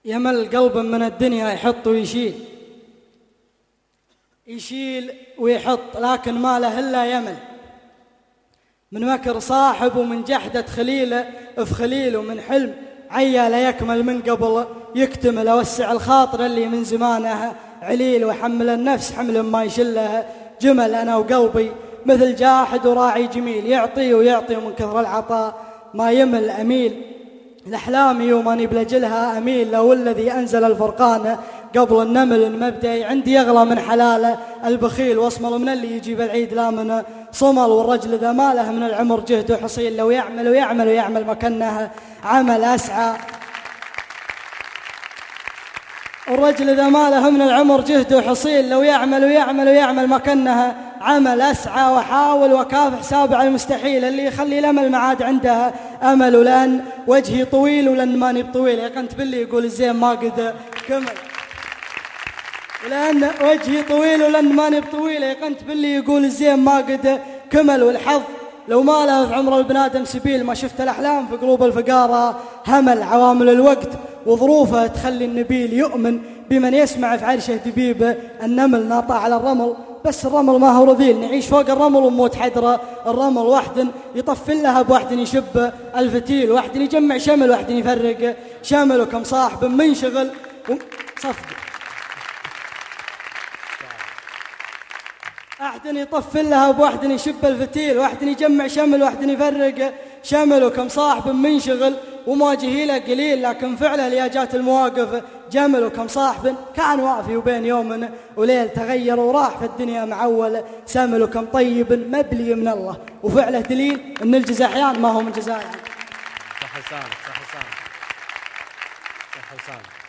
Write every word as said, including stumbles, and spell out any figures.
يمل قلب من الدنيا يحط ويشيل، يشيل ويحط، لكن ما له إلا يمل. من مكر صاحب ومن جحدة خليله في خليله، ومن حلم عيا لا يكمل من قبل يكتمل. أوسع الخاطر اللي من زمانه عليل، وحمل النفس حمل ما يشله جمل. أنا وقلبي مثل جاحد وراعي جميل، يعطي ويعطي ومن كثر العطاء ما يمل. أميل لأحلامي وماني بلجلها أميل، لو الذي أنزل الفرقان قبل النمل. المبدأ عندي يغلى من حلاله البخيل، واصمل من اللي يجيب العيد لا من صمل. والرجل ذا ماله من العمر جهد وحصيل، لو يعمل ويعمل ويعمل مكنه عمل أسعى. الرجل ذا ماله من العمر جهد وحصيل، لو يعمل ويعمل ويعمل مكنه عمل أسعى. وحاول وكافح سابع المستحيل، اللي يخلي الأمل معاد عندها أمل. ولأن وجهي طويل ولأن ماني بطويل، يقنت باللي يقول الزين ما قد كمل. ولأن وجهي طويل ولأن ماني بطويل، يقنت باللي يقول الزين ما قد كمل. والحظ لو ما له في عمر البنادم سبيل، ما شفت الأحلام في قلوب الفقارة همل. عوامل الوقت وظروفه تخلي النبيل يؤمن بمن يسمع في عرشه دبيب النمل. ناطع على الرمل بس الرمل ما هو رذيل، نعيش فوق الرمل ونموت حدر الرمل. واحد يطفل لها بواحد يشب الفتيل، واحد يجمع شمل واحد يفرق شمل. وكم صاحب منشغل صفق، أحد يطفل لها بواحد يشب الفتيل، واحد يجمع شمل واحد يفرق شمل. وكم صاحب منشغل وما جهيله قليل، لكن فعله ليا جات المواقف جمل. وكم صاحب كان وافي وبين يوم وليل تغير وراح في الدنيا معول سمل. وكم طيب مبلي من الله وفعله دليل ان الجزاء احيان ما هو من جزاء. صح لسانك، صح لسانك، صح لسانك.